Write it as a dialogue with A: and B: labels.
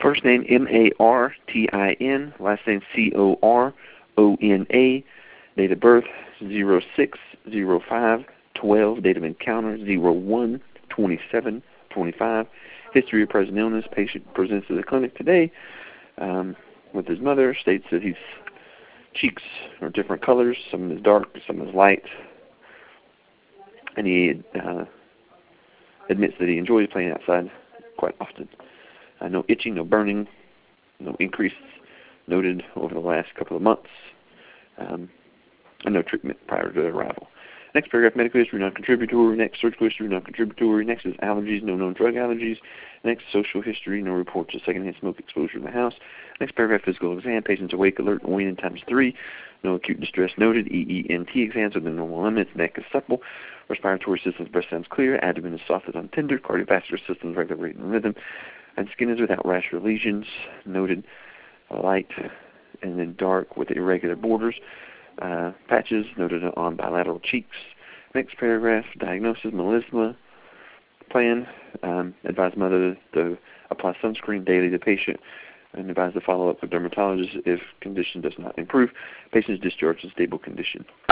A: First name Martin, last name Corona. Date of birth 06/05/12. Date of encounter 01/27/25. History of present illness. Patient presents to the clinic today with his mother. States that his cheeks are different colors. Some is dark, some is light. And he admits that he enjoys playing outside quite often. No itching, no burning, no increase noted over the last couple of months, and no treatment prior to arrival. Next paragraph, medical history, non-contributory. Next, surgical history, non-contributory. Next is allergies, no known drug allergies. Next, social history, no reports of secondhand smoke exposure in the house. Next paragraph, physical exam. Patient's awake, alert, and waning ×3. No acute distress noted. EENT exams within normal limits. Neck is supple. Respiratory system's breast sounds clear. Abdomen is soft as untender. Cardiovascular system's regular rate and rhythm. And skin is without rash or lesions. Noted light and then dark with irregular borders. Patches noted on bilateral cheeks. Next paragraph, diagnosis, melisma. Plan, advise mother to apply sunscreen daily to patient and advise to follow up with dermatologist if condition does not improve. Patient's discharged in stable condition.